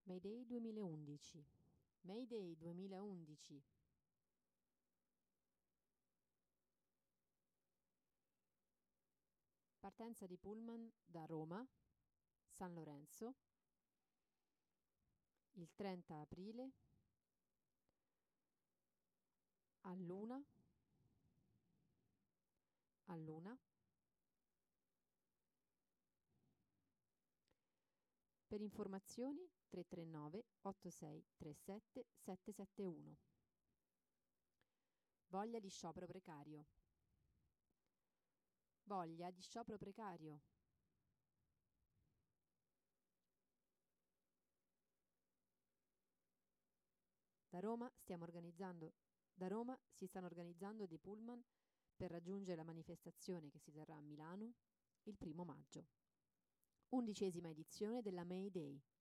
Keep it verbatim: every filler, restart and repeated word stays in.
Mayday duemilaundici. Mayday duemilaundici. Partenza di pullman da Roma, San Lorenzo, il trenta aprile all'una, all'una. Per informazioni tre tre nove otto sei tre sette sette sette uno. Voglia di sciopero precario. Voglia di sciopero precario. Da Roma stiamo organizzando da Roma si stanno organizzando dei pullman per raggiungere la manifestazione che si terrà a Milano il primo maggio. Undicesima edizione della Mayday.